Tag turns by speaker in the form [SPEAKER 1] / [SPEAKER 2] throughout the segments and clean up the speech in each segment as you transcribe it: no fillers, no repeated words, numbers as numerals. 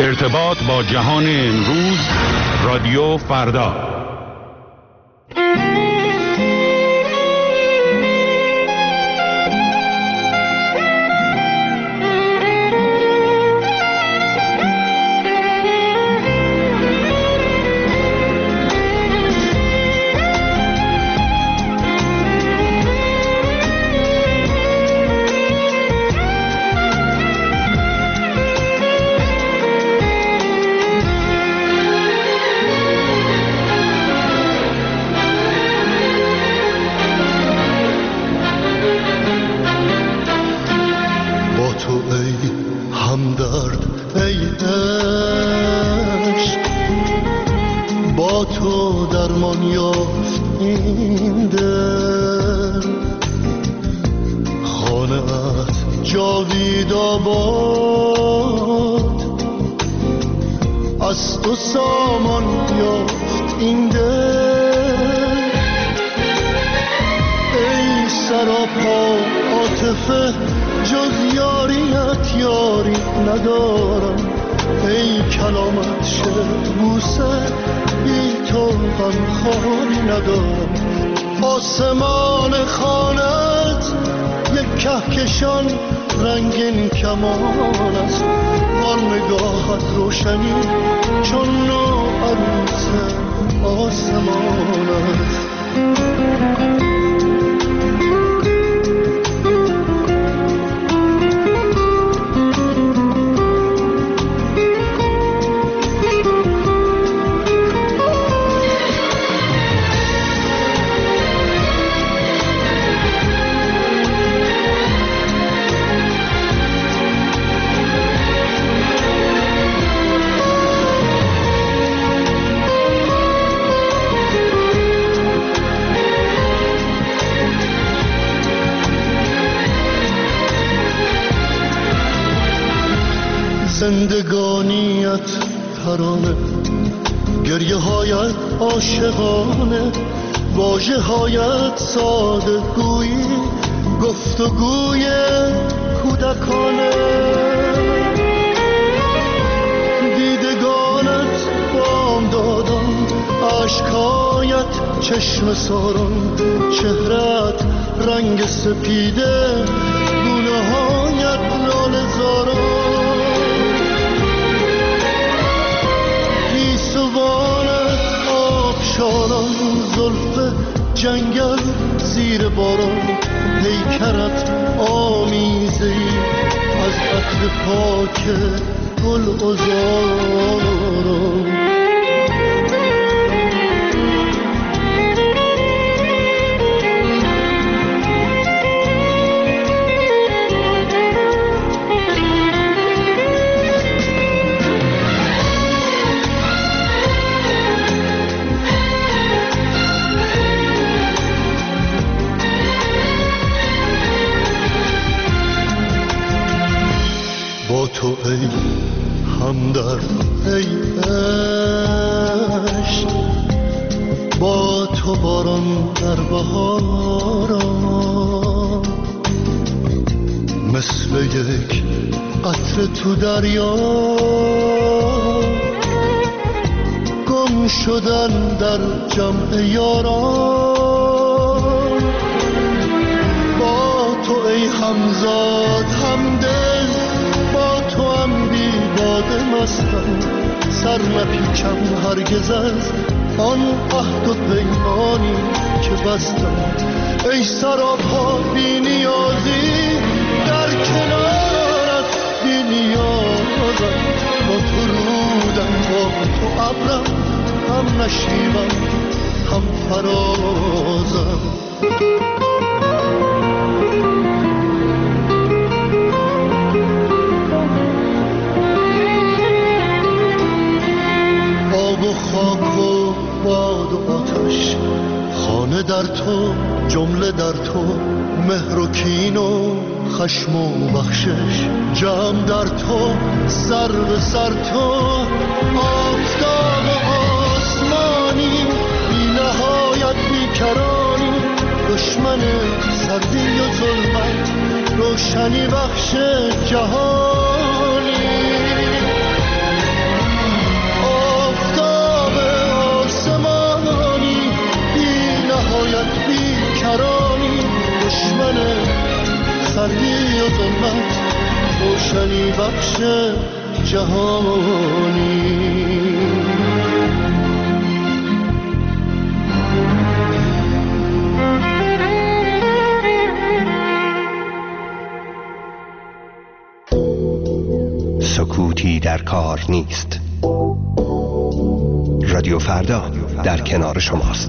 [SPEAKER 1] ارتباط با جهان امروز، رادیو فردا.
[SPEAKER 2] آسمان خانت یک کهکشان رنگین کمان است، آن نگاهت روشنی چون نو عروس آسمان است. زندگانیت ترانه، گریه هایت عاشقانه، واژه هایت ساده گویی، گفتگوی کودکانه. دیدگانت بامدادان، اشکایت چشم ساران، چهرت رنگ سپیده، گونه هایت لاله زاران. سوانت آبشاران، زلف جنگل زیر باران، پیکرت آمیزه‌ای از عطر پاک گل عذاران. تو ای همدرد، ای عشق، با تو باران در بهاران، مثل یک قطره تو دریا، گم شدن در جمع یاران. با تو ای همزاد همدل، تو هم بیداده مستم، سر نپیچم هرگز از آن عهد و پیمانی که بستم. ای سراپا بی نیازی، در کنارت بی نیازم، با تو رودم، با تو ابرم، هم نشیبم هم فرازم. خاک و باد و آتش، خانه در تو، جمله در تو، مهر و کین و خشم و بخشش، جمع در تو، سر به سر تو، آفتاب آسمانی، بی نهایت بیکرانی، دشمن سردی و ظلمت، روشنی بخش جهانی. بخش جهانی.
[SPEAKER 3] سکوتی در کار نیست. رادیو فردا در کنار شماست.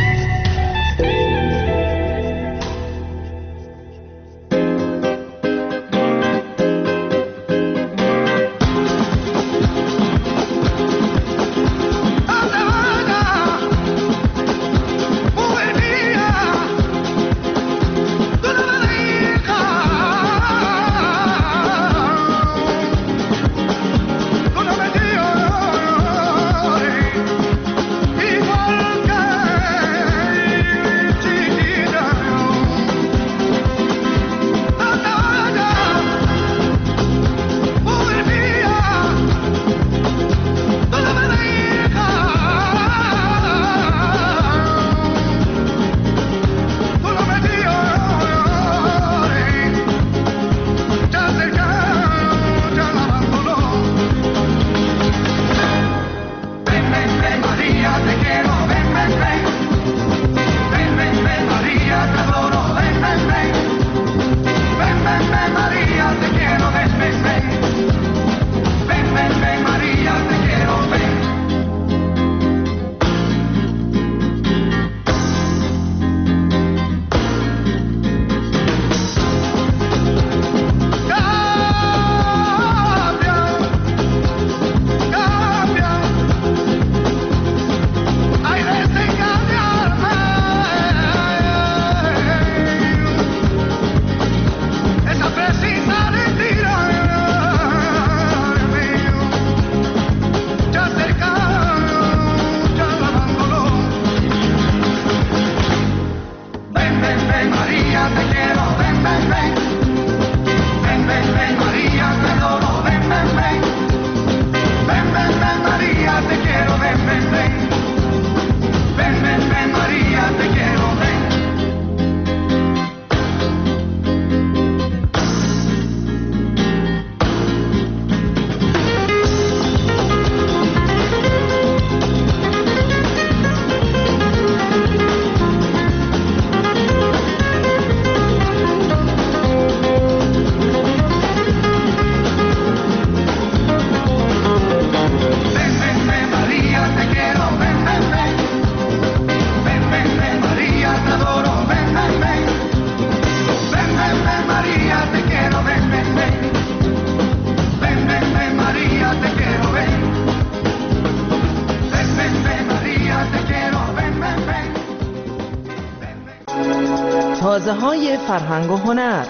[SPEAKER 4] تازه‌های فرهنگ و هنر.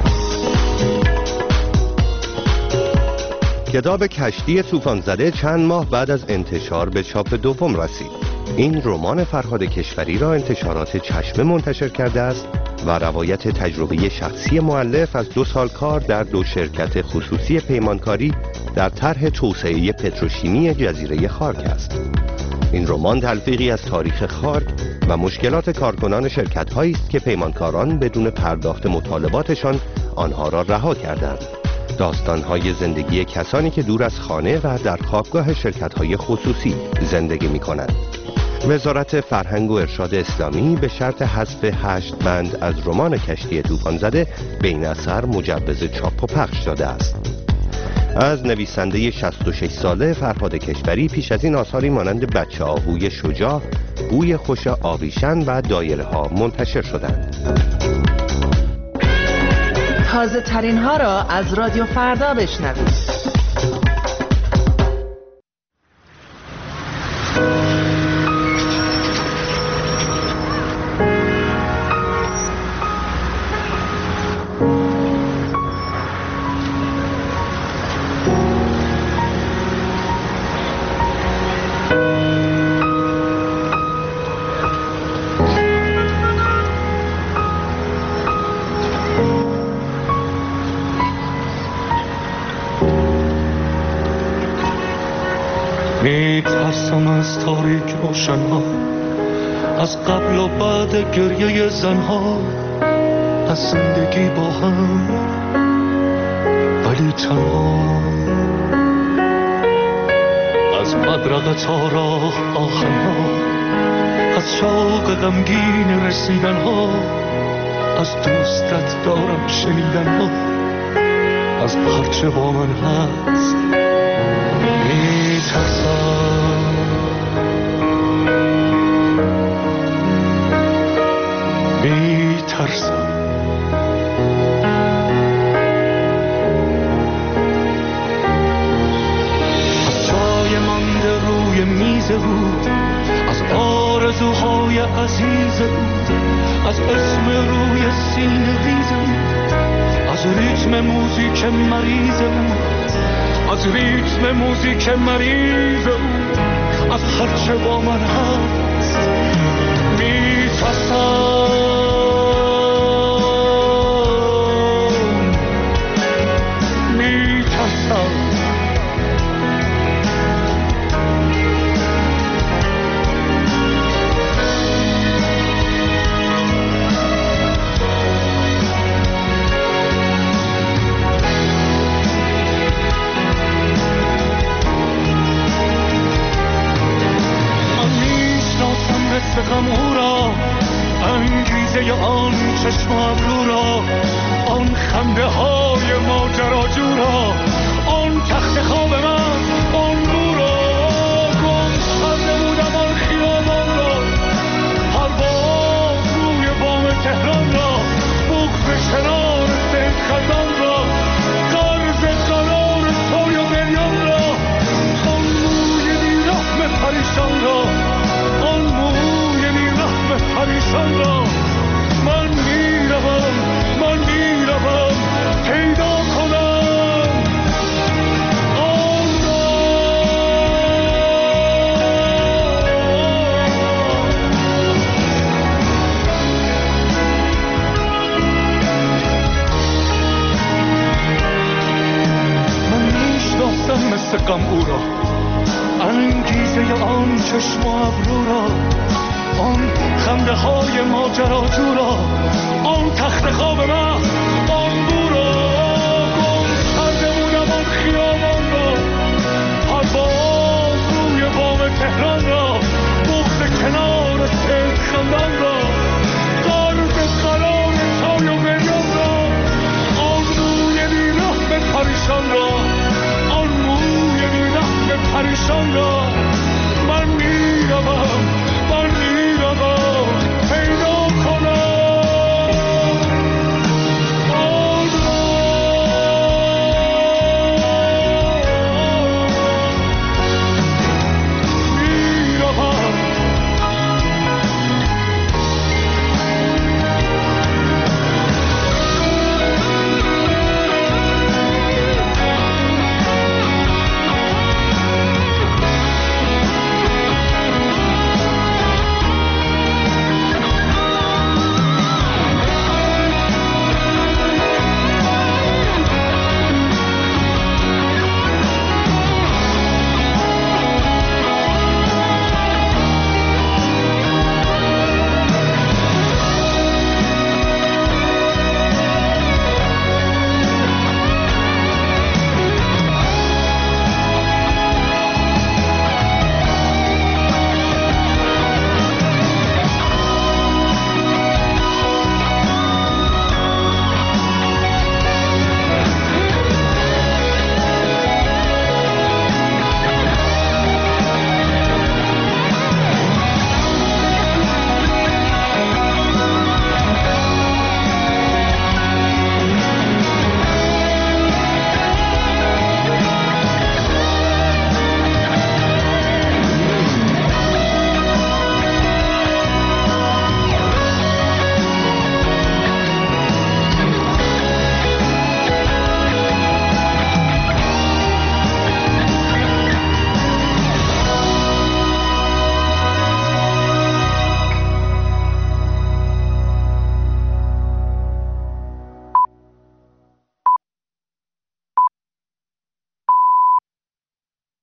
[SPEAKER 3] کتاب کشتی طوفان زده چند ماه بعد از انتشار به چاپ دوم رسید. این رمان فرهاد کشوری را انتشارات چشمه منتشر کرده است و روایت تجربه شخصی مؤلف از 2 سال کار در 2 شرکت خصوصی پیمانکاری در طرح توسعه پتروشیمی جزیره خارک است. این رمان تلفیقی از تاریخ خارک و مشکلات کارکنان شرکت‌هایی است که پیمانکاران بدون پرداخت مطالباتشان آنها را رها کردند. داستان‌های زندگی کسانی که دور از خانه و در خوابگاه شرکت‌های خصوصی زندگی می‌کنند. وزارت فرهنگ و ارشاد اسلامی به شرط حذف 8 بند از رمان کشتی طوفان زده به این اثر مجوز چاپ و پخش داده است. از نویسنده 66 ساله فرهاد کشوری پیش از این آثاری مانند بچه آهوی شجاع، بوی خوش آویشن و دایره ها منتشر شدند.
[SPEAKER 4] تازه ترین ها را از رادیو فردا بشنوید.
[SPEAKER 5] میترسم از تاریک روشنها، از قبل و بعد گریه زنها، از زندگی با هم ولی تنها. ورق تارا آخرها، از شوق غمگین رسیدن ها، از دوستت دارم شنیدن ها، از هرچه با من هست میترسم. میترسم از جای مانده روی میز بود، از آرزوهای عزیز بود، از اسم روی سینه ریز بود، از ریتم موزیک مریض بود، از ریتم موزیک مریض بود، از هرچه با من هست میترسم. غم او را، انگیزه آن چشم ابرو را، آن خنده های ماجراجو را، آن تخت خواب من، آن بو را، گم کرده بودم آن خیابان را، پرواز روی بام تهران را، بغض کنار سید خزان را، قرض قرار توی و بریان را، آن موی بیرحم پریشان را، پریشان را. من میروم پیدا کنم آن را. من میشناسم مثل غم او را، انگیزه آن چشم و ابرو را، آن خنده های ماجراجو را، آن تخت خواب من، آن